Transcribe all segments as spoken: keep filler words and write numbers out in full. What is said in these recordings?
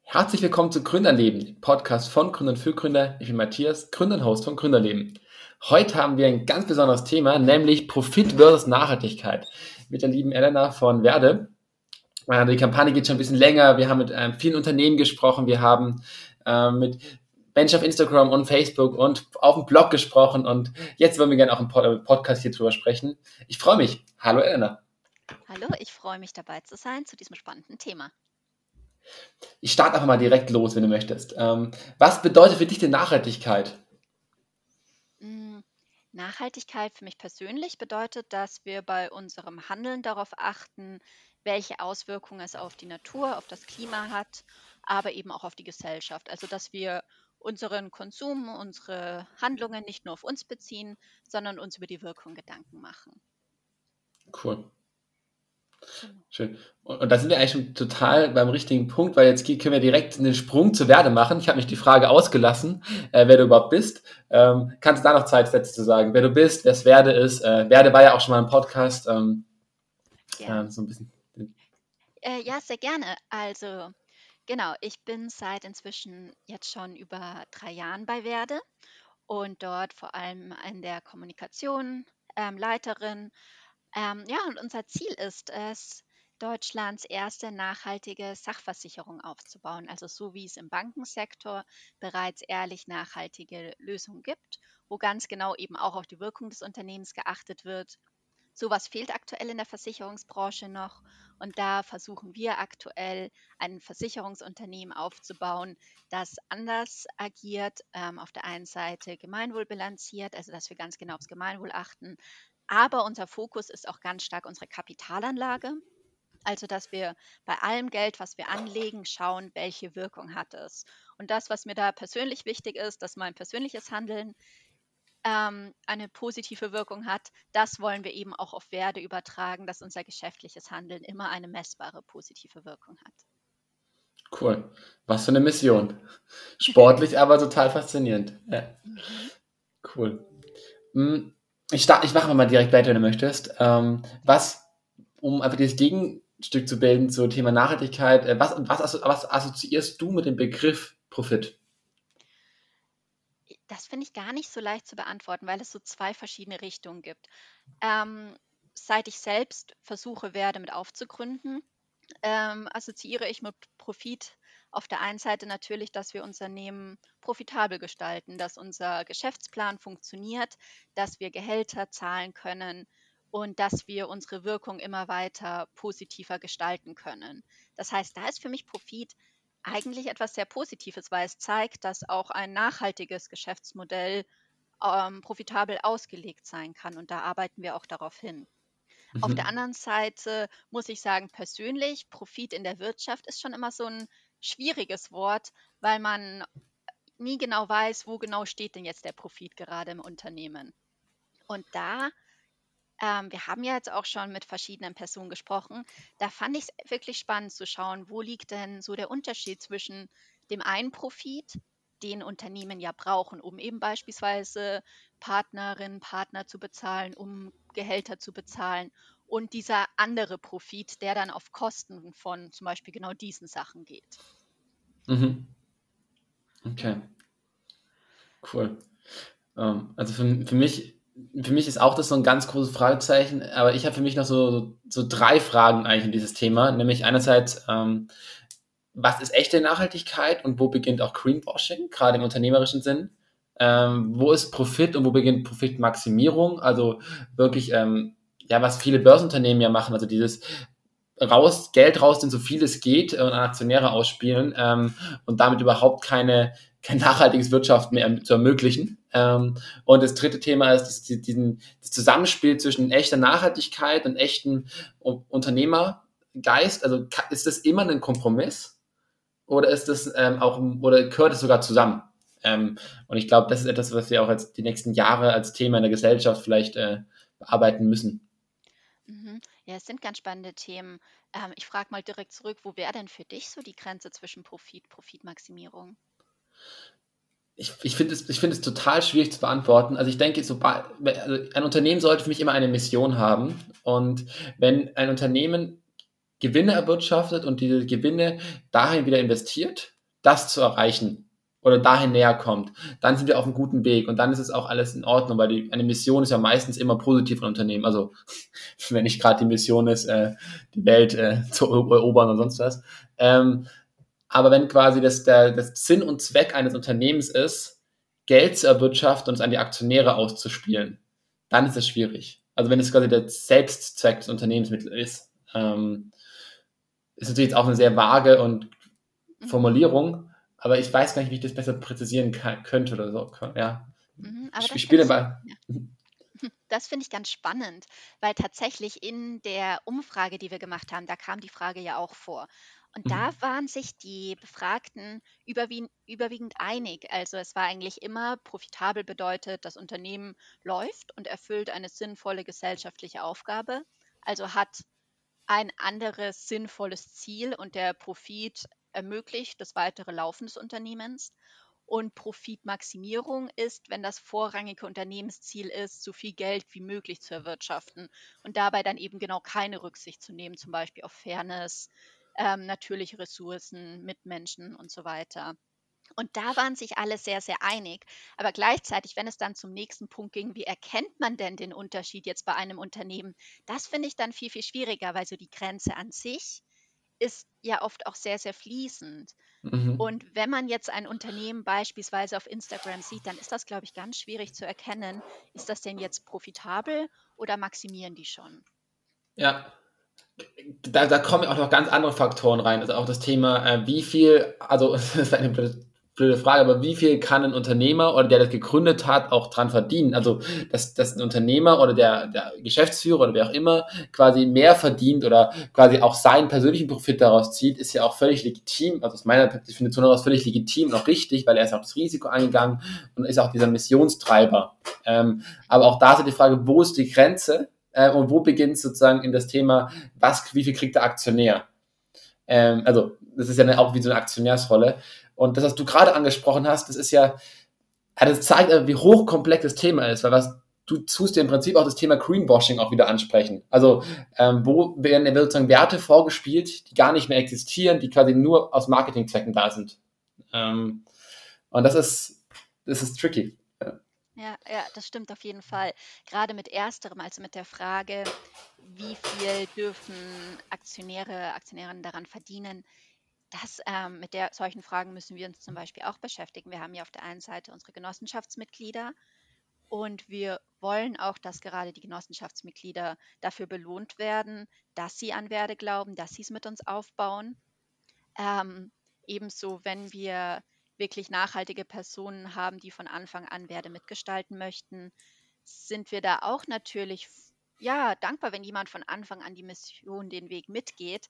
Herzlich willkommen zu Gründerleben, dem Podcast von Gründern für Gründer. Ich bin Matthias, Gründer und Host von Gründerleben. Heute haben wir ein ganz besonderes Thema, nämlich Profit versus Nachhaltigkeit mit der lieben Elena von Werde. Äh, Die Kampagne geht schon ein bisschen länger. Wir haben mit ähm, vielen Unternehmen gesprochen. Wir haben ähm, mit Menschen auf Instagram und Facebook und auf dem Blog gesprochen. Und jetzt wollen wir gerne auch im Pod- äh, Podcast hier drüber sprechen. Ich freue mich. Hallo Elena. Hallo, ich freue mich dabei zu sein zu diesem spannenden Thema. Ich starte einfach mal direkt los, wenn du möchtest. Ähm, was bedeutet für dich denn Nachhaltigkeit? Mm, Nachhaltigkeit für mich persönlich bedeutet, dass wir bei unserem Handeln darauf achten, welche Auswirkungen es auf die Natur, auf das Klima hat, aber eben auch auf die Gesellschaft. Also, dass wir unseren Konsum, unsere Handlungen nicht nur auf uns beziehen, sondern uns über die Wirkung Gedanken machen. Cool. Genau. Schön. Und, und da sind wir eigentlich schon total beim richtigen Punkt, weil jetzt können wir direkt einen Sprung zu Werde machen. Ich habe mich die Frage ausgelassen, äh, wer du überhaupt bist. Ähm, kannst du da noch Zeit Sätze zu sagen, wer du bist, wer es Werde ist? Äh, Werde war ja auch schon mal im Podcast. Ähm, Ja. äh, so ein bisschen. Äh, ja, sehr gerne. Also, genau, ich bin seit inzwischen jetzt schon über drei Jahren bei Werde und dort vor allem in der Kommunikation ähm, Leiterin. Ähm, ja, und unser Ziel ist es, Deutschlands erste nachhaltige Sachversicherung aufzubauen. Also so wie es im Bankensektor bereits ehrlich nachhaltige Lösungen gibt, wo ganz genau eben auch auf die Wirkung des Unternehmens geachtet wird. Sowas fehlt aktuell in der Versicherungsbranche noch und da versuchen wir aktuell ein Versicherungsunternehmen aufzubauen, das anders agiert, ähm, auf der einen Seite gemeinwohlbilanziert, also dass wir ganz genau aufs Gemeinwohl achten, aber unser Fokus ist auch ganz stark unsere Kapitalanlage. Also, dass wir bei allem Geld, was wir anlegen, schauen, welche Wirkung hat es. Und das, was mir da persönlich wichtig ist, dass mein persönliches Handeln ähm, eine positive Wirkung hat, das wollen wir eben auch auf Werde übertragen, dass unser geschäftliches Handeln immer eine messbare positive Wirkung hat. Cool. Was für eine Mission. Sportlich, aber total faszinierend. Ja, Mhm. cool. Hm, Ich, start, ich mache mal direkt weiter, wenn du möchtest. Ähm, was, um einfach dieses Gegenstück zu bilden zum Thema Nachhaltigkeit, äh, was, was, asso- was assoziierst du mit dem Begriff Profit? Das finde ich gar nicht so leicht zu beantworten, weil es so zwei verschiedene Richtungen gibt. Ähm, Seit ich selbst versuche, Werde mit aufzugründen, ähm, assoziiere ich mit Profit auf der einen Seite natürlich, dass wir Unternehmen profitabel gestalten, dass unser Geschäftsplan funktioniert, dass wir Gehälter zahlen können und dass wir unsere Wirkung immer weiter positiver gestalten können. Das heißt, da ist für mich Profit eigentlich etwas sehr Positives, weil es zeigt, dass auch ein nachhaltiges Geschäftsmodell ähm, profitabel ausgelegt sein kann. Und da arbeiten wir auch darauf hin. Auf der Mhm. anderen Seite muss ich sagen, persönlich, Profit in der Wirtschaft ist schon immer so ein schwieriges Wort, weil man nie genau weiß, wo genau steht denn jetzt der Profit gerade im Unternehmen. Und da, ähm, wir haben ja jetzt auch schon mit verschiedenen Personen gesprochen, da fand ich es wirklich spannend zu schauen, wo liegt denn so der Unterschied zwischen dem einen Profit, den Unternehmen ja brauchen, um eben beispielsweise Partnerinnen, Partner zu bezahlen, um Gehälter zu bezahlen und dieser andere Profit, der dann auf Kosten von zum Beispiel genau diesen Sachen geht. Mhm. Okay, Genau. cool. Ähm, also für, für mich, für mich ist auch das so ein ganz großes Fragezeichen, aber ich habe für mich noch so, so, so drei Fragen eigentlich in dieses Thema, nämlich einerseits, ähm, was ist echte Nachhaltigkeit und wo beginnt auch Greenwashing, gerade im unternehmerischen Sinn? Mhm. Ähm, wo ist Profit und wo beginnt Profitmaximierung? Also wirklich, ähm, ja, was viele Börsenunternehmen ja machen, also dieses raus, Geld rausnehmen, so viel es geht äh, und an Aktionäre ausspielen ähm, und damit überhaupt keine, kein nachhaltiges Wirtschaften mehr ähm, zu ermöglichen. Ähm, und das dritte Thema ist das, diesen, das Zusammenspiel zwischen echter Nachhaltigkeit und echten Unternehmergeist. Also ist das immer ein Kompromiss? Oder ist das ähm, auch oder gehört es sogar zusammen? Ähm, und ich glaube, das ist etwas, was wir auch als die nächsten Jahre als Thema in der Gesellschaft vielleicht äh, bearbeiten müssen. Mhm. Ja, es sind ganz spannende Themen. Ähm, ich frage mal direkt zurück, wo wäre denn für dich so die Grenze zwischen Profit, Profitmaximierung? Ich, ich finde es, ich finde es total schwierig zu beantworten. Also ich denke, sobald, also ein Unternehmen sollte für mich immer eine Mission haben. Und wenn ein Unternehmen Gewinne erwirtschaftet und diese Gewinne dahin wieder investiert, das zu erreichen oder dahin näher kommt, dann sind wir auf einem guten Weg und dann ist es auch alles in Ordnung, weil die, eine Mission ist ja meistens immer positiv von Unternehmen. Also wenn nicht gerade die Mission ist, äh, die Welt äh, zu erobern oder sonst was. Ähm, aber wenn quasi das, der, das Sinn und Zweck eines Unternehmens ist, Geld zu erwirtschaften und es an die Aktionäre auszuspielen, dann ist es schwierig. Also wenn es quasi der Selbstzweck des Unternehmensmittels ist, ähm, ist natürlich jetzt auch eine sehr vage und Mhm. Formulierung, aber ich weiß gar nicht, wie ich das besser präzisieren kann, könnte oder so. Ja, Mhm. Aber ich, ich das spiele finde den ich, Ball. ja. Das finde ich ganz spannend, weil tatsächlich in der Umfrage, die wir gemacht haben, da kam die Frage ja auch vor. Und da Mhm. waren sich die Befragten überwiegend, überwiegend einig. Also es war eigentlich immer, profitabel bedeutet, das Unternehmen läuft und erfüllt eine sinnvolle gesellschaftliche Aufgabe, also hat ein anderes sinnvolles Ziel und der Profit ermöglicht das weitere Laufen des Unternehmens. Und Profitmaximierung ist, wenn das vorrangige Unternehmensziel ist, so viel Geld wie möglich zu erwirtschaften und dabei dann eben genau keine Rücksicht zu nehmen, zum Beispiel auf Fairness, ähm, natürliche Ressourcen, Mitmenschen und so weiter. Und da waren sich alle sehr, sehr einig. Aber gleichzeitig, wenn es dann zum nächsten Punkt ging, wie erkennt man denn den Unterschied jetzt bei einem Unternehmen? Das finde ich dann viel, viel schwieriger, weil so die Grenze an sich ist ja oft auch sehr, sehr fließend. Mhm. Und wenn man jetzt ein Unternehmen beispielsweise auf Instagram sieht, dann ist das, glaube ich, ganz schwierig zu erkennen, ist das denn jetzt profitabel oder maximieren die schon? Ja, da, da kommen ja auch noch ganz andere Faktoren rein. Also auch das Thema, äh, wie viel, also das ist eine blöde, blöde Frage, aber wie viel kann ein Unternehmer oder der das gegründet hat, auch dran verdienen? Also dass, dass ein Unternehmer oder der, der Geschäftsführer oder wer auch immer quasi mehr verdient oder quasi auch seinen persönlichen Profit daraus zieht, ist ja auch völlig legitim. Also aus meiner Definition heraus völlig legitim und auch richtig, weil er ist auch das Risiko eingegangen und ist auch dieser Missionstreiber. Ähm, aber auch da ist die Frage, wo ist die Grenze? Äh, und wo beginnt sozusagen in das Thema, was, wie viel kriegt der Aktionär? Ähm, also, das ist ja eine, auch wie so eine Aktionärsrolle. Und das, was du gerade angesprochen hast, das ist ja, ja, das zeigt, wie hochkomplex das Thema ist, weil was du tust dir im Prinzip auch das Thema Greenwashing auch wieder ansprechen. Also, ähm, wo werden werden sozusagen Werte vorgespielt, die gar nicht mehr existieren, die quasi nur aus Marketingzwecken da sind. Ähm, und das ist, das ist tricky. Ja. Ja, ja, das stimmt auf jeden Fall. Gerade mit ersterem, also mit der Frage, wie viel dürfen Aktionäre, Aktionärinnen daran verdienen, das, ähm, mit der solchen Fragen müssen wir uns zum Beispiel auch beschäftigen. Wir haben ja auf der einen Seite unsere Genossenschaftsmitglieder und wir wollen auch, dass gerade die Genossenschaftsmitglieder dafür belohnt werden, dass sie an Werte glauben, dass sie es mit uns aufbauen. Ähm, Ebenso, wenn wir wirklich nachhaltige Personen haben, die von Anfang an Werte mitgestalten möchten, sind wir da auch natürlich f- ja dankbar, wenn jemand von Anfang an die Mission den Weg mitgeht.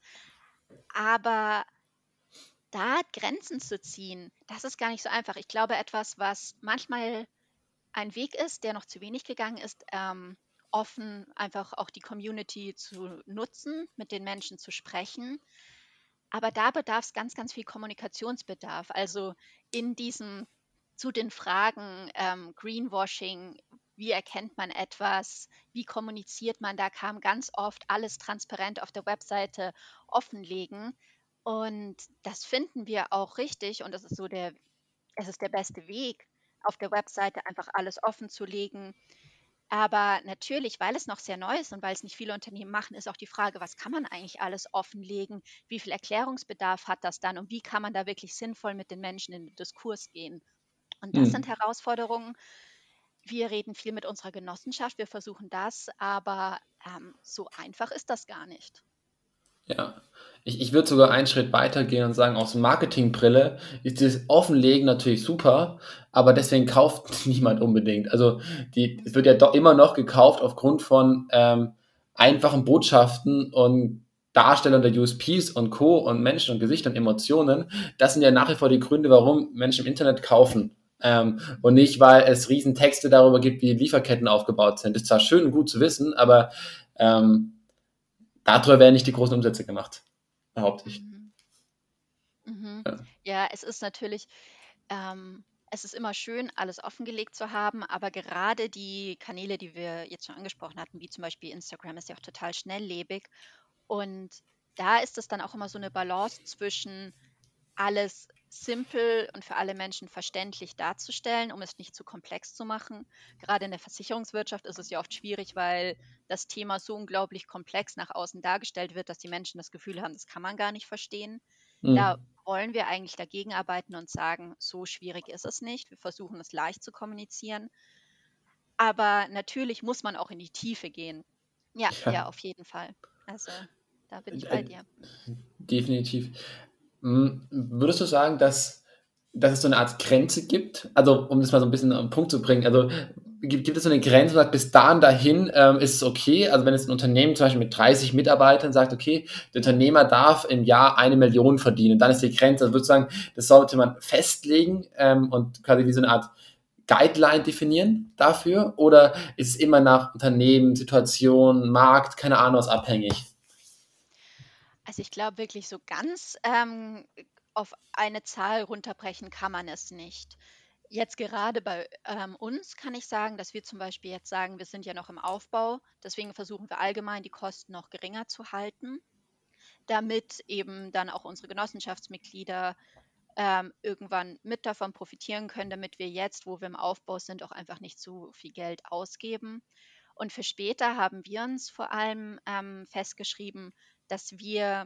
Aber da Grenzen zu ziehen, das ist gar nicht so einfach. Ich glaube, etwas, was manchmal ein Weg ist, der noch zu wenig gegangen ist, ähm, offen einfach auch die Community zu nutzen, mit den Menschen zu sprechen. Aber da bedarf es ganz, ganz viel Kommunikationsbedarf. Also in diesen zu den Fragen ähm, Greenwashing, wie erkennt man etwas, wie kommuniziert man, da kam ganz oft alles transparent auf der Webseite offenlegen. Und das finden wir auch richtig und das ist so der, es ist der beste Weg, auf der Webseite einfach alles offen zu legen. Aber natürlich, weil es noch sehr neu ist und weil es nicht viele Unternehmen machen, ist auch die Frage, was kann man eigentlich alles offenlegen? Wie viel Erklärungsbedarf hat das dann und wie kann man da wirklich sinnvoll mit den Menschen in den Diskurs gehen? Und das sind Hm. Herausforderungen. Wir reden viel mit unserer Genossenschaft, wir versuchen das, aber ähm, so einfach ist das gar nicht. Ja, ich, ich würde sogar einen Schritt weiter gehen und sagen, aus Marketingbrille ist das Offenlegen natürlich super, aber deswegen kauft niemand unbedingt. Also die, es wird ja doch immer noch gekauft aufgrund von ähm, einfachen Botschaften und Darstellung der U S Ps und Co. und Menschen und Gesichter und Emotionen. Das sind ja nach wie vor die Gründe, warum Menschen im Internet kaufen. Ähm, und nicht, weil es riesen Texte darüber gibt, wie Lieferketten aufgebaut sind. Das ist zwar schön und gut zu wissen, aber ähm, darüber werden nicht die großen Umsätze gemacht, behaupte ich. Mhm. Mhm. Ja. Ja, es ist natürlich, ähm, es ist immer schön, alles offengelegt zu haben, aber gerade die Kanäle, die wir jetzt schon angesprochen hatten, wie zum Beispiel Instagram, ist ja auch total schnelllebig. Und da ist es dann auch immer so eine Balance zwischen alles simpel und für alle Menschen verständlich darzustellen, um es nicht zu komplex zu machen. Gerade in der Versicherungswirtschaft ist es ja oft schwierig, weil das Thema so unglaublich komplex nach außen dargestellt wird, dass die Menschen das Gefühl haben, das kann man gar nicht verstehen. Da Mhm. wollen wir eigentlich dagegen arbeiten und sagen, so schwierig ist es nicht. Wir versuchen es leicht zu kommunizieren. Aber natürlich muss man auch in die Tiefe gehen. Ja, Ja, ja, auf jeden Fall. Also da bin ich bei äh, dir. definitiv. Hm, würdest du sagen, dass, dass es so eine Art Grenze gibt? Also, um das mal so ein bisschen auf den Punkt zu bringen, also gibt, gibt es so eine Grenze, wo man sagt, bis dahin dahin ähm, ist es okay? Also, wenn jetzt ein Unternehmen zum Beispiel mit dreißig Mitarbeitern sagt, okay, der Unternehmer darf im Jahr eine Million verdienen, dann ist die Grenze, also würde ich sagen, das sollte man festlegen ähm, und quasi wie so eine Art Guideline definieren dafür? Oder ist es immer nach Unternehmen, Situation, Markt, keine Ahnung, was abhängig? Also ich glaube wirklich so ganz ähm, auf eine Zahl runterbrechen kann man es nicht. Jetzt gerade bei ähm, uns kann ich sagen, dass wir zum Beispiel jetzt sagen, wir sind ja noch im Aufbau, deswegen versuchen wir allgemein die Kosten noch geringer zu halten, damit eben dann auch unsere Genossenschaftsmitglieder ähm, irgendwann mit davon profitieren können, damit wir jetzt, wo wir im Aufbau sind, auch einfach nicht zu viel Geld ausgeben. Und für später haben wir uns vor allem ähm, festgeschrieben, dass wir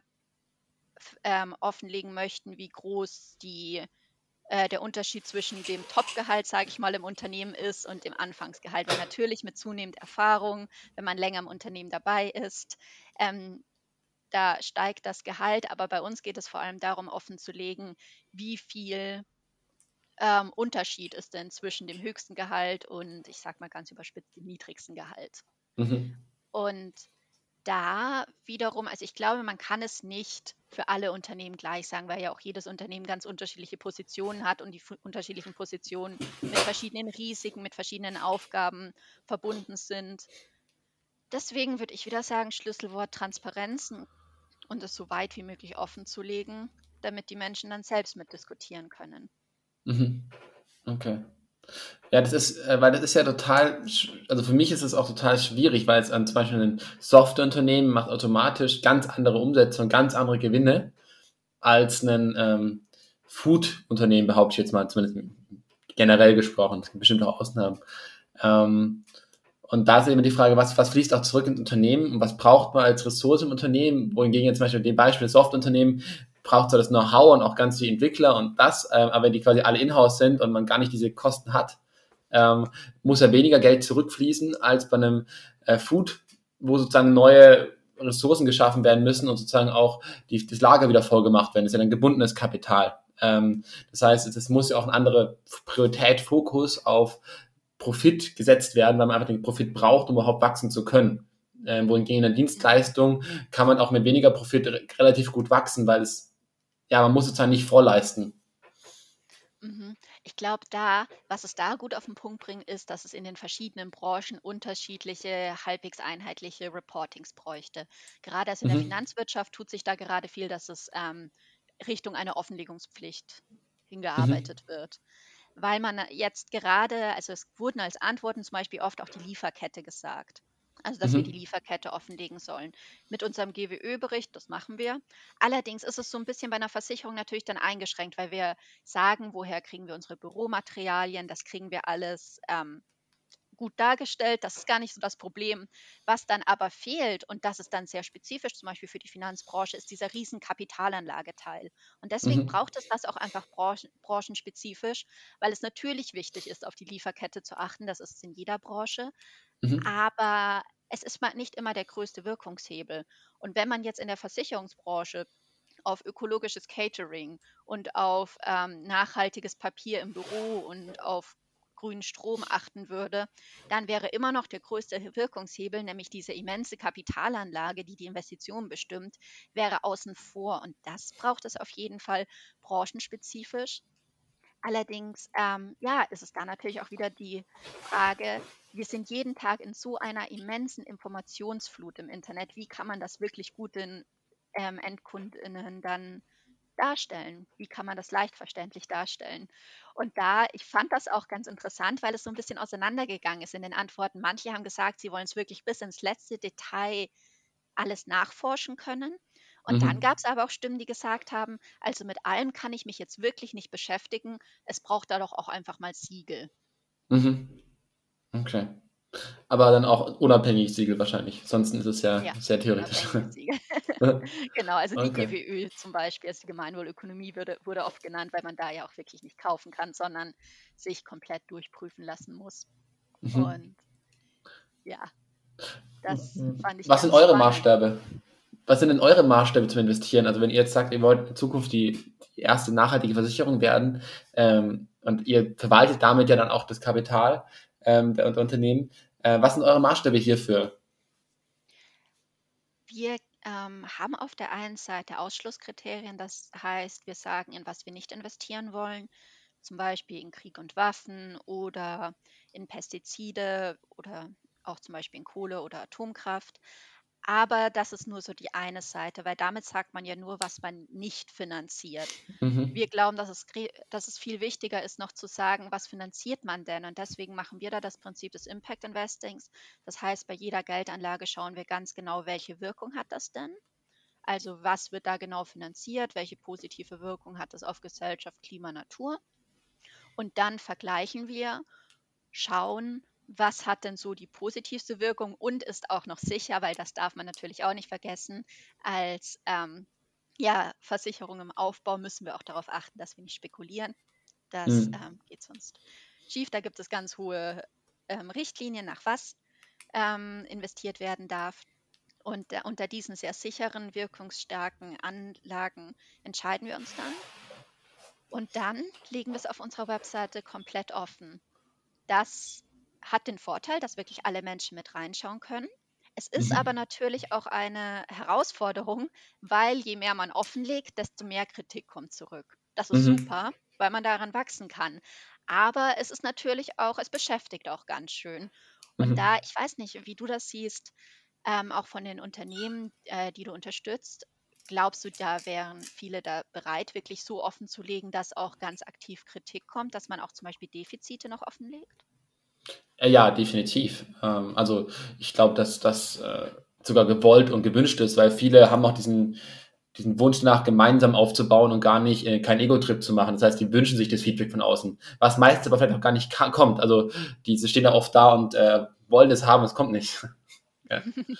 f- ähm, offenlegen möchten, wie groß die, äh, der Unterschied zwischen dem Topgehalt, sage ich mal, im Unternehmen ist und dem Anfangsgehalt. Weil natürlich mit zunehmend Erfahrung, wenn man länger im Unternehmen dabei ist, ähm, da steigt das Gehalt. Aber bei uns geht es vor allem darum, offenzulegen, wie viel ähm, Unterschied ist denn zwischen dem höchsten Gehalt und, ich sage mal ganz überspitzt, dem niedrigsten Gehalt. Mhm. Und da wiederum, also ich glaube, man kann es nicht für alle Unternehmen gleich sagen, weil ja auch jedes Unternehmen ganz unterschiedliche Positionen hat und die fu- unterschiedlichen Positionen mit verschiedenen Risiken, mit verschiedenen Aufgaben verbunden sind. Deswegen würde ich wieder sagen, Schlüsselwort Transparenz und es so weit wie möglich offen zu legen, damit die Menschen dann selbst mitdiskutieren können. Mhm. Okay. Ja, das ist, äh, weil das ist ja total, sch- also für mich ist es auch total schwierig, weil es an zum Beispiel ein Softwareunternehmen macht automatisch ganz andere Umsätze und ganz andere Gewinne als ein ähm, Food-Unternehmen, behaupte ich jetzt mal, zumindest generell gesprochen. Es gibt bestimmt auch Ausnahmen. Ähm, und da ist eben die Frage, was, was fließt auch zurück ins Unternehmen und was braucht man als Ressource im Unternehmen? Wohingegen jetzt zum Beispiel dem Beispiel Softwareunternehmen braucht zwar das Know-how und auch ganz die Entwickler und das, ähm, aber wenn die quasi alle in-house sind und man gar nicht diese Kosten hat, ähm, muss ja weniger Geld zurückfließen als bei einem äh, Food, wo sozusagen neue Ressourcen geschaffen werden müssen und sozusagen auch die, das Lager wieder vollgemacht werden. Das ist ja dann gebundenes Kapital. Ähm, das heißt, es muss ja auch eine andere Priorität, Fokus auf Profit gesetzt werden, weil man einfach den Profit braucht, um überhaupt wachsen zu können. Ähm, wohingegen in der Mhm. Dienstleistung kann man auch mit weniger Profit re- relativ gut wachsen, weil es, ja, man muss sozusagen nicht vorleisten. Mhm. Ich glaube da, was es da gut auf den Punkt bringt, ist, dass es in den verschiedenen Branchen unterschiedliche, halbwegs einheitliche Reportings bräuchte. Gerade also in der Mhm. Finanzwirtschaft tut sich da gerade viel, dass es ähm, Richtung einer Offenlegungspflicht Mhm. hingearbeitet wird. Weil man jetzt gerade, also es wurden als Antworten zum Beispiel oft auch die Lieferkette gesagt. Also dass wir die Mhm. Lieferkette offenlegen sollen. Mit unserem G W Ö-Bericht, das machen wir. Allerdings ist es so ein bisschen bei einer Versicherung natürlich dann eingeschränkt, weil wir sagen, woher kriegen wir unsere Büromaterialien, das kriegen wir alles ähm, gut dargestellt, das ist gar nicht so das Problem. Was dann aber fehlt, und das ist dann sehr spezifisch, zum Beispiel für die Finanzbranche, ist dieser riesen Kapitalanlageteil. Und deswegen Mhm. braucht es das auch einfach branchen, branchenspezifisch, weil es natürlich wichtig ist, auf die Lieferkette zu achten, das ist es in jeder Branche, Mhm. aber es ist mal nicht immer der größte Wirkungshebel. Und wenn man jetzt in der Versicherungsbranche auf ökologisches Catering und auf ähm, nachhaltiges Papier im Büro und auf grünen Strom achten würde, dann wäre immer noch der größte Wirkungshebel, nämlich diese immense Kapitalanlage, die die Investition bestimmt, wäre außen vor. Und das braucht es auf jeden Fall branchenspezifisch. Allerdings, ähm, ja, ist es da natürlich auch wieder die Frage, wir sind jeden Tag in so einer immensen Informationsflut im Internet. Wie kann man das wirklich gut den ähm, EndkundInnen dann darstellen? Wie kann man das leicht verständlich darstellen? Und da, ich fand das auch ganz interessant, weil es so ein bisschen auseinandergegangen ist in den Antworten. Manche haben gesagt, sie wollen es wirklich bis ins letzte Detail alles nachforschen können. Und dann Mhm. gab es aber auch Stimmen, die gesagt haben, also mit allem kann ich mich jetzt wirklich nicht beschäftigen. Es braucht da doch auch einfach mal Siegel. Mhm. Okay. Aber dann auch unabhängig Siegel wahrscheinlich. Ansonsten ist es ja Ja, sehr theoretisch. unabhängige Siegel. Genau, also die Okay. G W Ö zum Beispiel, also die Gemeinwohlökonomie würde, wurde oft genannt, weil man da ja auch wirklich nicht kaufen kann, sondern sich komplett durchprüfen lassen muss. Mhm. Und ja, das fand ich Was sind ganz eure spannend. Maßstäbe? Was sind denn eure Maßstäbe zum Investieren? Also wenn ihr jetzt sagt, ihr wollt in Zukunft die, die erste nachhaltige Versicherung werden, ähm, und ihr verwaltet damit ja dann auch das Kapital, ähm, der, der Unternehmen, äh, was sind eure Maßstäbe hierfür? Wir ähm, haben auf der einen Seite Ausschlusskriterien, das heißt, wir sagen, in was wir nicht investieren wollen, zum Beispiel in Krieg und Waffen oder in Pestizide oder auch zum Beispiel in Kohle oder Atomkraft. Aber das ist nur so die eine Seite, weil damit sagt man ja nur, was man nicht finanziert. Mhm. Wir glauben, dass es, gre- dass es viel wichtiger ist, noch zu sagen, was finanziert man denn? Und deswegen machen wir da das Prinzip des Impact Investings. Das heißt, bei jeder Geldanlage schauen wir ganz genau, welche Wirkung hat das denn? Also was wird da genau finanziert? Welche positive Wirkung hat das auf Gesellschaft, Klima, Natur? Und dann vergleichen wir, schauen, was hat denn so die positivste Wirkung und ist auch noch sicher, weil das darf man natürlich auch nicht vergessen. Als ähm, ja, Versicherung im Aufbau müssen wir auch darauf achten, dass wir nicht spekulieren. Das Mhm. ähm, geht sonst schief. Da gibt es ganz hohe ähm, Richtlinien, nach was ähm, investiert werden darf. Und äh, unter diesen sehr sicheren, wirkungsstarken Anlagen entscheiden wir uns dann. Und dann legen wir es auf unserer Webseite komplett offen. Das hat den Vorteil, dass wirklich alle Menschen mit reinschauen können. Es ist aber Mhm. natürlich auch eine Herausforderung, weil je mehr man offenlegt, desto mehr Kritik kommt zurück. Das ist Mhm. super, weil man daran wachsen kann. Aber es ist natürlich auch, es beschäftigt auch ganz schön. Und Mhm. da, ich weiß nicht, wie du das siehst, ähm, auch von den Unternehmen, äh, die du unterstützt, glaubst du, da wären viele da bereit, wirklich so offen zu legen, dass auch ganz aktiv Kritik kommt, dass man auch zum Beispiel Defizite noch offenlegt? Äh, Ja, definitiv. Ähm, also ich glaube, dass das äh, sogar gewollt und gewünscht ist, weil viele haben auch diesen, diesen Wunsch nach, gemeinsam aufzubauen und gar nicht äh, keinen Ego-Trip zu machen. Das heißt, die wünschen sich das Feedback von außen, was meistens aber vielleicht auch gar nicht ka- kommt. Also diese stehen da oft da und äh, wollen es haben, es kommt nicht. Ja,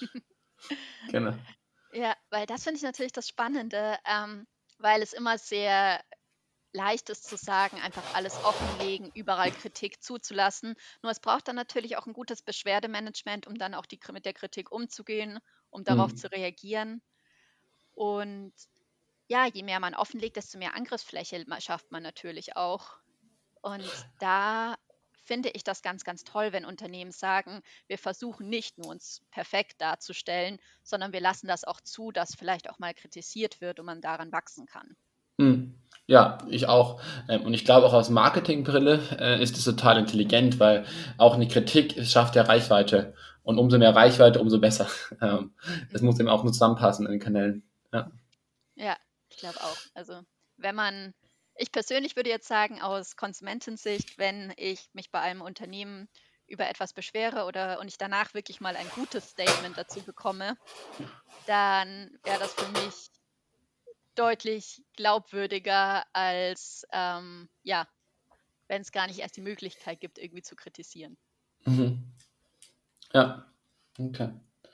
genau. Ja, weil das finde ich natürlich das Spannende, ähm, weil es immer sehr leicht ist zu sagen, einfach alles offenlegen, überall Kritik zuzulassen. Nur es braucht dann natürlich auch ein gutes Beschwerdemanagement, um dann auch die, mit der Kritik umzugehen, um darauf Mhm. zu reagieren. Und ja, je mehr man offenlegt, desto mehr Angriffsfläche ma- schafft man natürlich auch. Und da finde ich das ganz, ganz toll, wenn Unternehmen sagen, wir versuchen nicht nur uns perfekt darzustellen, sondern wir lassen das auch zu, dass vielleicht auch mal kritisiert wird und man daran wachsen kann. Mhm. Ja, ich auch. Ähm, und ich glaube auch aus Marketingbrille äh, ist es total intelligent, weil auch eine Kritik es schafft ja Reichweite. Und umso mehr Reichweite, umso besser. Ähm, das muss Mhm. eben auch nur zusammenpassen in den Kanälen. Ja. Ja, ich glaube auch. Also wenn man, ich persönlich würde jetzt sagen, aus Konsumentensicht, wenn ich mich bei einem Unternehmen über etwas beschwere oder und ich danach wirklich mal ein gutes Statement dazu bekomme, dann wäre das für mich deutlich glaubwürdiger als, ähm, ja, wenn es gar nicht erst die Möglichkeit gibt, irgendwie zu kritisieren. Mhm. Ja, okay.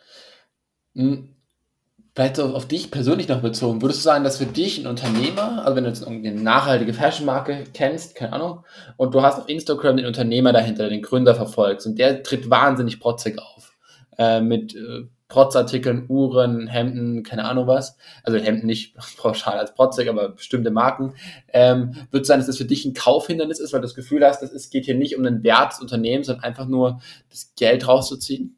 Hm, vielleicht so auf dich persönlich noch bezogen. Würdest du sagen, dass für dich ein Unternehmer, also wenn du jetzt irgendwie eine nachhaltige Fashionmarke kennst, keine Ahnung, und du hast auf Instagram den Unternehmer dahinter, den Gründer verfolgst und der tritt wahnsinnig protzig auf. Äh, mit äh, Protzartikeln, Uhren, Hemden, keine Ahnung was. Also Hemden nicht pauschal als protzig, aber bestimmte Marken. Ähm, würdest du sagen, dass das für dich ein Kaufhindernis ist, weil du das Gefühl hast, dass es geht hier nicht um den Wert des Unternehmens, sondern einfach nur das Geld rauszuziehen?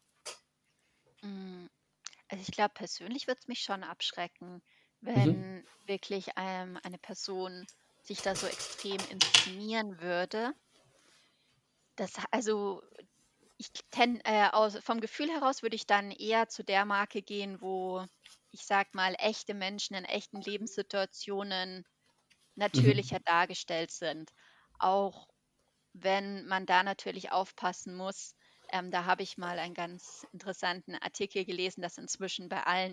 Mm, Also ich glaube, persönlich würde es mich schon abschrecken, Mhm. wenn wirklich ähm, eine Person sich da so extrem inszenieren würde. Das, also ich ten, äh, aus, vom Gefühl heraus würde ich dann eher zu der Marke gehen, wo ich sag mal echte Menschen in echten Lebenssituationen Mhm. natürlicher dargestellt sind. Auch wenn man da natürlich aufpassen muss. Ähm, da habe ich mal einen ganz interessanten Artikel gelesen, dass inzwischen bei allen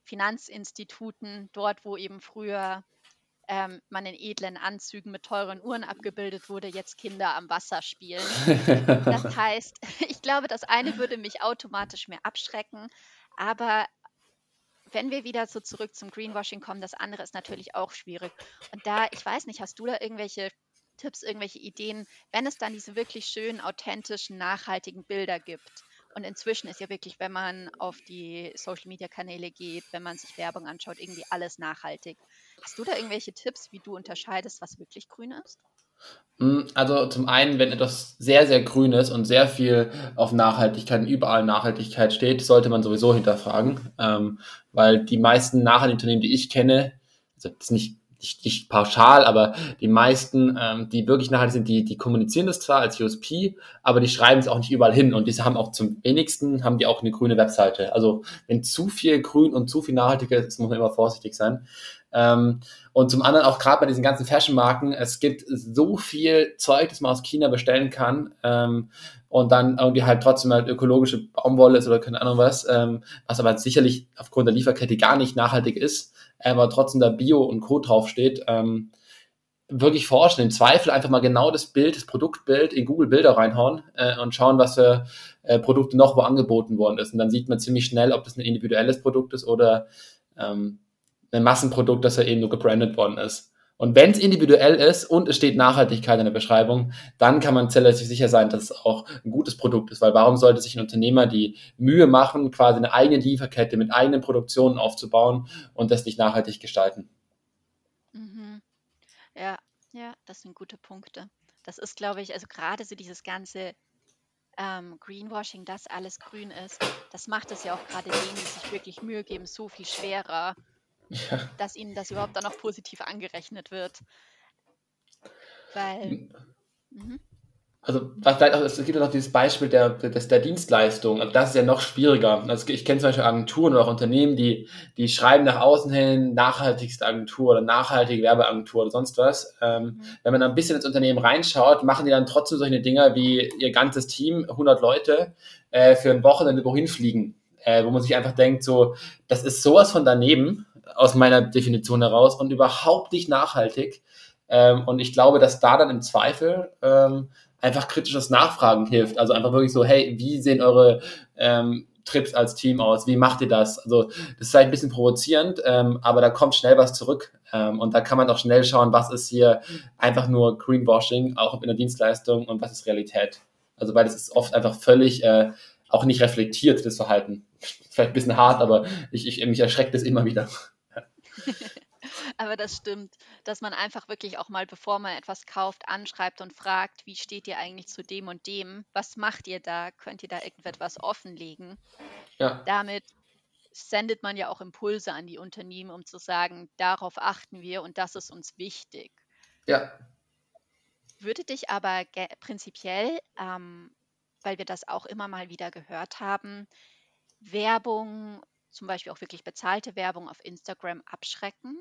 Finanzinstituten, dort, wo eben früher ähm, man in edlen Anzügen mit teuren Uhren abgebildet wurde, jetzt Kinder am Wasser spielen. Das heißt, ich glaube, das eine würde mich automatisch mehr abschrecken, aber wenn wir wieder so zurück zum Greenwashing kommen, das andere ist natürlich auch schwierig. Und da, ich weiß nicht, hast du da irgendwelche Tipps, irgendwelche Ideen, wenn es dann diese wirklich schönen, authentischen, nachhaltigen Bilder gibt? Und inzwischen ist ja wirklich, wenn man auf die Social-Media-Kanäle geht, wenn man sich Werbung anschaut, irgendwie alles nachhaltig. Hast du da irgendwelche Tipps, wie du unterscheidest, was wirklich grün ist? Mm, Also zum einen, wenn etwas sehr, sehr grün ist und sehr viel auf Nachhaltigkeit und überall Nachhaltigkeit steht, sollte man sowieso hinterfragen, ähm, weil die meisten nachhaltigen Unternehmen, die ich kenne, also das ist nicht, nicht, nicht pauschal, aber die meisten, ähm, die wirklich nachhaltig sind, die, die kommunizieren das zwar als U S P, aber die schreiben es auch nicht überall hin und diese haben auch zum wenigsten, haben die auch eine grüne Webseite. Also wenn zu viel grün und zu viel nachhaltiger ist, muss man immer vorsichtig sein. Ähm, und zum anderen auch gerade bei diesen ganzen Fashion-Marken, es gibt so viel Zeug, das man aus China bestellen kann ähm, und dann irgendwie halt trotzdem halt ökologische Baumwolle ist oder keine Ahnung was, ähm, was aber sicherlich aufgrund der Lieferkette gar nicht nachhaltig ist, aber trotzdem da Bio und Co. draufsteht. Ähm, wirklich forschen, im Zweifel einfach mal genau das Bild, das Produktbild in Google Bilder reinhauen äh, und schauen, was für äh, Produkte noch wo angeboten worden ist. Und dann sieht man ziemlich schnell, ob das ein individuelles Produkt ist oder ähm, ein Massenprodukt, das ja eben nur gebrandet worden ist. Und wenn es individuell ist und es steht Nachhaltigkeit in der Beschreibung, dann kann man relativ sicher sein, dass es auch ein gutes Produkt ist. Weil warum sollte sich ein Unternehmer die Mühe machen, quasi eine eigene Lieferkette mit eigenen Produktionen aufzubauen und das nicht nachhaltig gestalten? Mhm. Ja, ja, das sind gute Punkte. Das ist, glaube ich, also gerade so dieses ganze ähm, Greenwashing, dass alles grün ist, das macht es ja auch gerade denen, die sich wirklich Mühe geben, so viel schwerer, Ja. dass ihnen das überhaupt dann noch positiv angerechnet wird. Weil, mhm, Also was vielleicht auch, es gibt ja noch dieses Beispiel der, der, der Dienstleistung. Also das ist ja noch schwieriger. Also ich kenne zum Beispiel Agenturen oder auch Unternehmen, die, die schreiben nach außen hin nachhaltigste Agentur oder nachhaltige Werbeagentur oder sonst was. Ähm, mhm, wenn man da ein bisschen ins Unternehmen reinschaut, machen die dann trotzdem solche Dinger wie ihr ganzes Team, hundert Leute, äh, für ein Wochenende wohin fliegen. Äh, wo man sich einfach denkt, so, das ist sowas von daneben, aus meiner Definition heraus, und überhaupt nicht nachhaltig. Ähm, und ich glaube, dass da dann im Zweifel ähm, einfach kritisches Nachfragen hilft. Also einfach wirklich so, hey, wie sehen eure ähm, Trips als Team aus? Wie macht ihr das? Also das ist vielleicht ein bisschen provozierend, ähm, aber da kommt schnell was zurück. Ähm, und da kann man auch schnell schauen, was ist hier einfach nur Greenwashing, auch in der Dienstleistung, und was ist Realität. Also weil das ist oft mhm. einfach völlig äh, auch nicht reflektiert, das Verhalten. Vielleicht ein bisschen hart, aber ich, ich, mich erschreckt das immer wieder. Aber das stimmt, dass man einfach wirklich auch mal, bevor man etwas kauft, anschreibt und fragt, wie steht ihr eigentlich zu dem und dem? Was macht ihr da? Könnt ihr da irgendetwas offenlegen? Ja, Damit sendet man ja auch Impulse an die Unternehmen, um zu sagen, darauf achten wir und das ist uns wichtig. ja. Würde dich aber ge- prinzipiell, ähm, weil wir das auch immer mal wieder gehört haben, Werbung, zum Beispiel auch wirklich bezahlte Werbung auf Instagram abschrecken?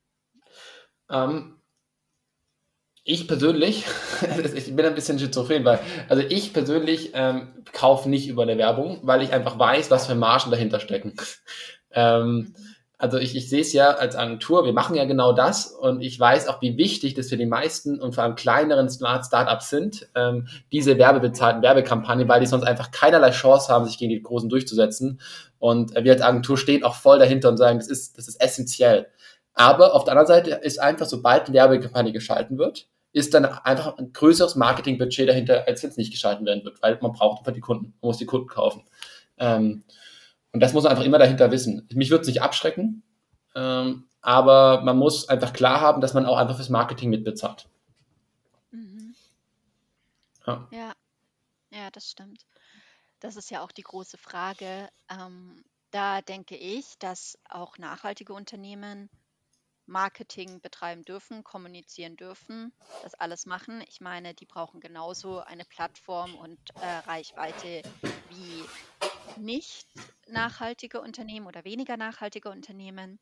Ähm, Ich persönlich, ich bin ein bisschen schizophren, weil, also ich persönlich ähm, kaufe nicht über eine Werbung, weil ich einfach weiß, was für Margen dahinter stecken. Ähm, Mhm. also ich, ich sehe es ja als Agentur, wir machen ja genau das und ich weiß auch, wie wichtig das für die meisten und vor allem kleineren Smart Startups sind, ähm, diese werbebezahlten Werbekampagnen, weil die sonst einfach keinerlei Chance haben, sich gegen die Großen durchzusetzen. Und wir als Agentur stehen auch voll dahinter und sagen, das ist, das ist essentiell. Aber auf der anderen Seite ist einfach, sobald eine Werbekampagne geschalten wird, ist dann einfach ein größeres Marketingbudget dahinter, als wenn es nicht geschalten werden wird, weil man braucht einfach die Kunden, man muss die Kunden kaufen. Ähm, und das muss man einfach immer dahinter wissen. Mich würde es nicht abschrecken, ähm, aber man muss einfach klar haben, dass man auch einfach fürs Marketing mitbezahlt. Mhm. Ja. Ja, ja, das stimmt. Das ist ja auch die große Frage. Ähm, da denke ich, dass auch nachhaltige Unternehmen Marketing betreiben dürfen, kommunizieren dürfen, das alles machen. Ich meine, die brauchen genauso eine Plattform und äh, Reichweite wie nicht nachhaltige Unternehmen oder weniger nachhaltige Unternehmen.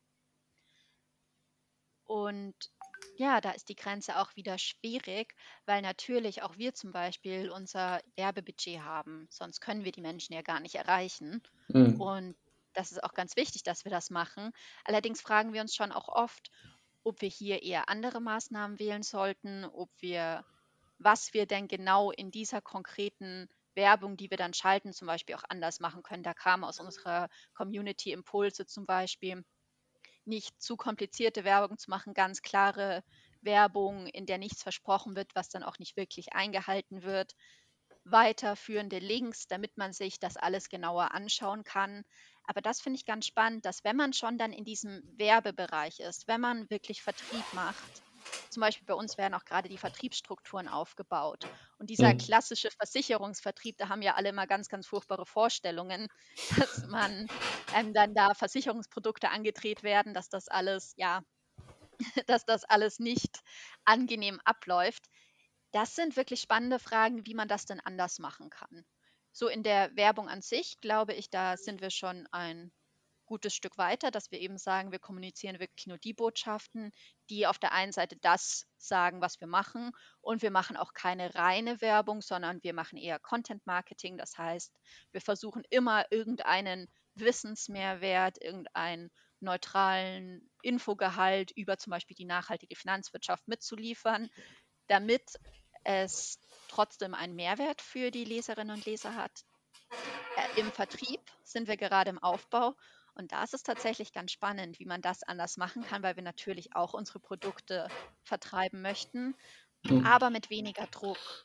Und ja, da ist die Grenze auch wieder schwierig, weil natürlich auch wir zum Beispiel unser Werbebudget haben, sonst können wir die Menschen ja gar nicht erreichen. Mhm. Und das ist auch ganz wichtig, dass wir das machen. Allerdings fragen wir uns schon auch oft, ob wir hier eher andere Maßnahmen wählen sollten, ob wir, was wir denn genau in dieser konkreten Werbung, die wir dann schalten, zum Beispiel auch anders machen können. Da kamen aus unserer Community Impulse zum Beispiel, nicht zu komplizierte Werbung zu machen, ganz klare Werbung, in der nichts versprochen wird, was dann auch nicht wirklich eingehalten wird, weiterführende Links, damit man sich das alles genauer anschauen kann. Aber das finde ich ganz spannend, dass wenn man schon dann in diesem Werbebereich ist, wenn man wirklich Vertrieb macht, zum Beispiel bei uns werden auch gerade die Vertriebsstrukturen aufgebaut. Und dieser Mhm. klassische Versicherungsvertrieb, da haben ja alle immer ganz, ganz furchtbare Vorstellungen, dass man ähm, dann da Versicherungsprodukte angedreht werden, dass das alles, ja, dass das alles nicht angenehm abläuft. Das sind wirklich spannende Fragen, wie man das denn anders machen kann. So in der Werbung an sich, glaube ich, da sind wir schon ein gutes Stück weiter, dass wir eben sagen, wir kommunizieren wirklich nur die Botschaften, die auf der einen Seite das sagen, was wir machen. Und wir machen auch keine reine Werbung, sondern wir machen eher Content Marketing. Das heißt, wir versuchen immer irgendeinen Wissensmehrwert, irgendeinen neutralen Infogehalt über zum Beispiel die nachhaltige Finanzwirtschaft mitzuliefern, damit es trotzdem einen Mehrwert für die Leserinnen und Leser hat. Äh, Im Vertrieb sind wir gerade im Aufbau und da ist es tatsächlich ganz spannend, wie man das anders machen kann, weil wir natürlich auch unsere Produkte vertreiben möchten, Mhm. aber mit weniger Druck.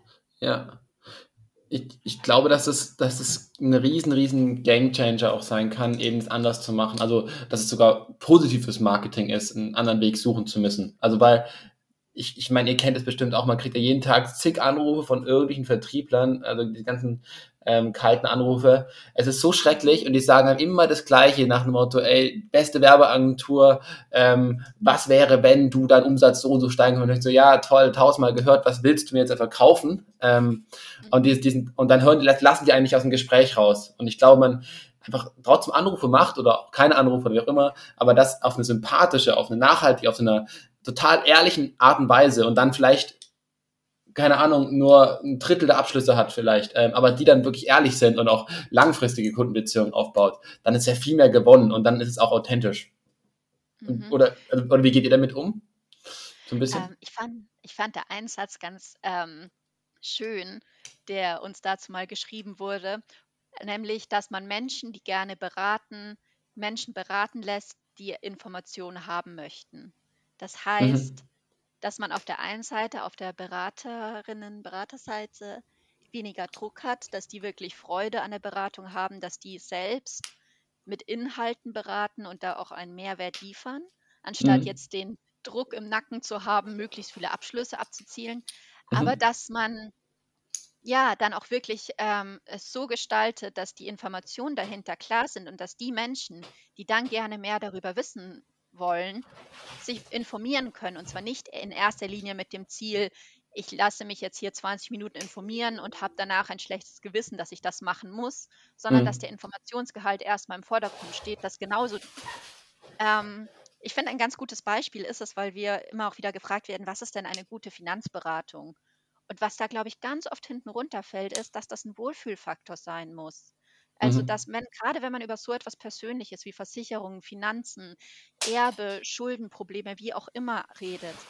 Ja. Ich, ich glaube, dass es, dass es ein riesen, riesen Gamechanger auch sein kann, eben es anders zu machen. Also, dass es sogar positives Marketing ist, einen anderen Weg suchen zu müssen. Also, weil ich, ich meine, ihr kennt es bestimmt auch, man kriegt ja jeden Tag zig Anrufe von irgendwelchen Vertrieblern, also die ganzen ähm, kalten Anrufe. Es ist so schrecklich und die sagen dann immer das Gleiche nach dem Motto, ey, beste Werbeagentur, ähm, was wäre, wenn du deinen Umsatz so und so steigen würdest? Und ich so, ja, toll, tausendmal gehört, was willst du mir jetzt verkaufen? Ähm, und, Mhm. die, diesen, und dann hören, lassen die eigentlich aus dem Gespräch raus. Und ich glaube, man einfach trotzdem Anrufe macht oder auch keine Anrufe oder wie auch immer, aber das auf eine sympathische, auf eine nachhaltige, auf eine total ehrlichen Art und Weise und dann vielleicht, keine Ahnung, nur ein Drittel der Abschlüsse hat vielleicht, ähm, aber die dann wirklich ehrlich sind und auch langfristige Kundenbeziehungen aufbaut, dann ist ja viel mehr gewonnen und dann ist es auch authentisch. Mhm. Oder, oder wie geht ihr damit um? So ein bisschen? Ähm, ich fand, ich fand da einen Satz ganz ähm, schön, der uns dazu mal geschrieben wurde, nämlich, dass man Menschen, die gerne beraten, Menschen beraten lässt, die Informationen haben möchten. Das Mhm. heißt, dass man auf der einen Seite, auf der Beraterinnen, Beraterseite weniger Druck hat, dass die wirklich Freude an der Beratung haben, dass die selbst mit Inhalten beraten und da auch einen Mehrwert liefern, anstatt Mhm. jetzt den Druck im Nacken zu haben, möglichst viele Abschlüsse abzuzielen. Aber Mhm. dass man ja dann auch wirklich ähm, es so gestaltet, dass die Informationen dahinter klar sind und dass die Menschen, die dann gerne mehr darüber wissen wollen, sich informieren können. Und zwar nicht in erster Linie mit dem Ziel, ich lasse mich jetzt hier zwanzig Minuten informieren und habe danach ein schlechtes Gewissen, dass ich das machen muss, sondern dass der Mhm. Informationsgehalt erstmal im Vordergrund steht, das genauso. Ähm, ich finde, ein ganz gutes Beispiel ist es, weil wir immer auch wieder gefragt werden, was ist denn eine gute Finanzberatung? Und was da, glaube ich, ganz oft hinten runterfällt, ist, dass das ein Wohlfühlfaktor sein muss. Also, Mhm. dass wenn, gerade wenn man über so etwas Persönliches wie Versicherungen, Finanzen, Erbe, Schuldenprobleme, wie auch immer redet,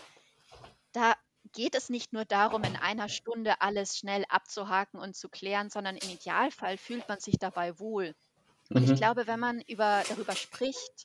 da geht es nicht nur darum, in einer Stunde alles schnell abzuhaken und zu klären, sondern im Idealfall fühlt man sich dabei wohl. Und ich Mhm. glaube, wenn man über, darüber spricht,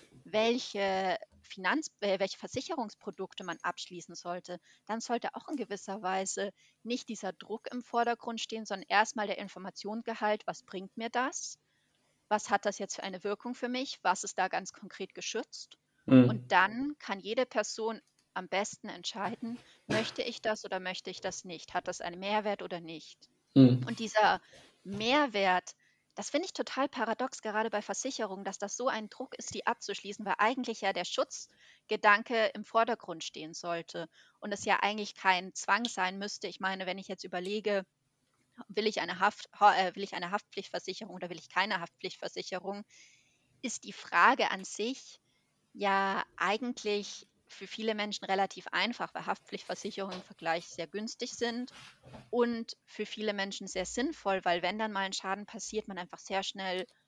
welche Finanz äh, welche Versicherungsprodukte man abschließen sollte, dann sollte auch in gewisser Weise nicht dieser Druck im Vordergrund stehen, sondern erstmal der Informationsgehalt, was bringt mir das? Was hat das jetzt für eine Wirkung für mich? Was ist da ganz konkret geschützt? Und Mhm. dann kann jede Person am besten entscheiden, möchte ich das oder möchte ich das nicht? Hat das einen Mehrwert oder nicht? Mhm. Und dieser Mehrwert, das finde ich total paradox, gerade bei Versicherungen, dass das so ein Druck ist, die abzuschließen, weil eigentlich ja der Schutzgedanke im Vordergrund stehen sollte und es ja eigentlich kein Zwang sein müsste. Ich meine, wenn ich jetzt überlege, will ich eine Haft, ha- äh, will ich eine Haftpflichtversicherung oder will ich keine Haftpflichtversicherung, ist die Frage an sich ja eigentlich für viele Menschen relativ einfach, weil Haftpflichtversicherungen im Vergleich sehr günstig sind und für viele Menschen sehr sinnvoll, weil wenn dann mal ein Schaden passiert, man einfach sehr schnell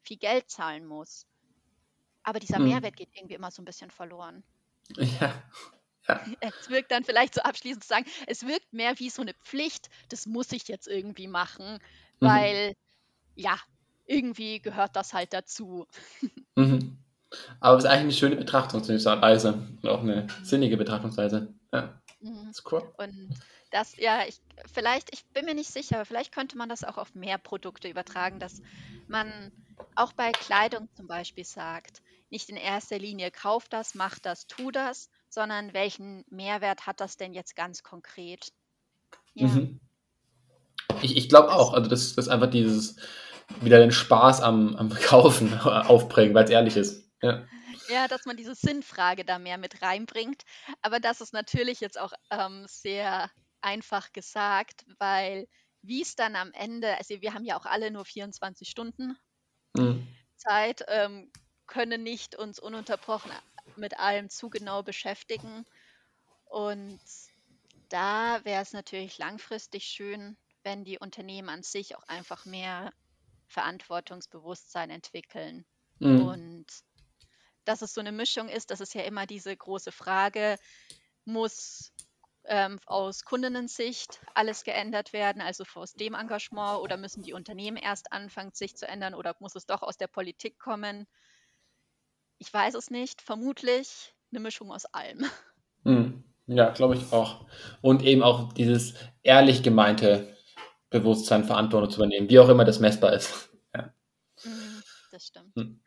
viel Geld zahlen muss. Aber dieser Mhm. Mehrwert geht irgendwie immer so ein bisschen verloren. Ja, ja. Es wirkt dann vielleicht so abschließend zu sagen, es wirkt mehr wie so eine Pflicht, das muss ich jetzt irgendwie machen, Mhm. weil, ja, irgendwie gehört das halt dazu. Mhm. Aber es ist eigentlich eine schöne Betrachtungsweise und auch eine sinnige Betrachtungsweise. Ja, Mhm. ist cool. Und das, ja, ich, vielleicht, ich bin mir nicht sicher, aber vielleicht könnte man das auch auf mehr Produkte übertragen, dass man auch bei Kleidung zum Beispiel sagt, nicht in erster Linie kauf das, mach das, tu das, sondern welchen Mehrwert hat das denn jetzt ganz konkret? Ja, Mhm. Ich, ich glaube das, auch, also das, das einfach dieses, wieder den Spaß am, am Kaufen aufbringen, weil es ehrlich ist. Ja. ja, dass man diese Sinnfrage da mehr mit reinbringt. Aber das ist natürlich jetzt auch ähm, sehr einfach gesagt, weil wie es dann am Ende, also wir haben ja auch alle nur vierundzwanzig Stunden Mhm. Zeit, ähm, können nicht uns ununterbrochen mit allem zu genau beschäftigen. Und da wäre es natürlich langfristig schön, wenn die Unternehmen an sich auch einfach mehr Verantwortungsbewusstsein entwickeln. Mhm. Und dass es so eine Mischung ist, das ist ja immer diese große Frage, muss ähm, aus Kundinnensicht alles geändert werden, also aus dem Engagement, oder müssen die Unternehmen erst anfangen, sich zu ändern, oder muss es doch aus der Politik kommen? Ich weiß es nicht, vermutlich eine Mischung aus allem. Mhm. Ja, glaube ich auch. Und eben auch dieses ehrlich gemeinte Bewusstsein, Verantwortung zu übernehmen, wie auch immer das messbar ist. Ja. Mhm, das stimmt. Mhm.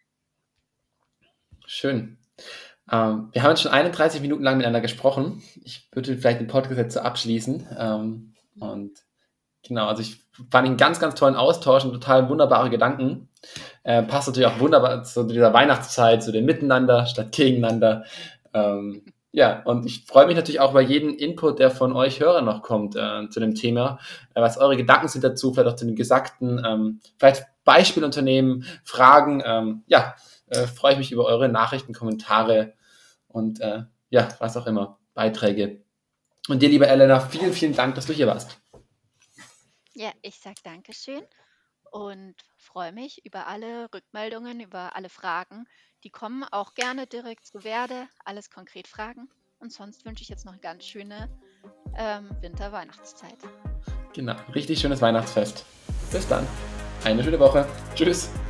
Schön. Ähm, wir haben jetzt schon einunddreißig Minuten lang miteinander gesprochen. Ich würde vielleicht den Podcast jetzt so abschließen. Ähm, Mhm. und genau, also ich fand ihn ganz, ganz tollen Austausch und total wunderbare Gedanken. Äh, passt natürlich auch wunderbar zu dieser Weihnachtszeit, zu dem Miteinander statt Gegeneinander. Ähm, ja, und ich freue mich natürlich auch über jeden Input, der von euch Hörern noch kommt äh, zu dem Thema, äh, was eure Gedanken sind dazu, vielleicht auch zu den Gesagten, ähm, vielleicht Beispielunternehmen, Fragen. Ähm, ja, äh, freue ich mich über eure Nachrichten, Kommentare und äh, ja, was auch immer, Beiträge. Und dir, liebe Elena, vielen, vielen Dank, dass du hier warst. Ja, ich sage Dankeschön und freue mich über alle Rückmeldungen, über alle Fragen. Die kommen auch gerne direkt zu Werde, alles konkret Fragen. Und sonst wünsche ich jetzt noch eine ganz schöne ähm, Winter-Weihnachtszeit. Genau, richtig schönes Weihnachtsfest. Bis dann. Eine schöne Woche. Tschüss.